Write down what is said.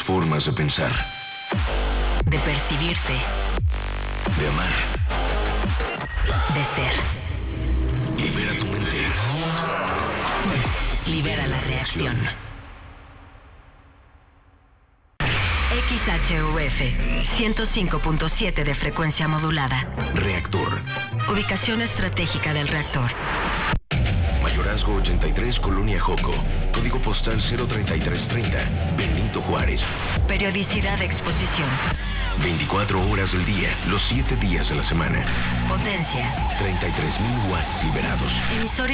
formas de pensar, de percibirte, de amar. de ser. Libera tu mente. Libera la reacción. XHUF 105.7 de frecuencia modulada. Reactor. Ubicación estratégica del reactor. Mayorazgo 83, Colonia Joco. Código postal 03330, Benito Juárez. Periodicidad de exposición. 24 horas del día, los 7 días de la semana. Potencia. 33,000 watts liberados. Emisor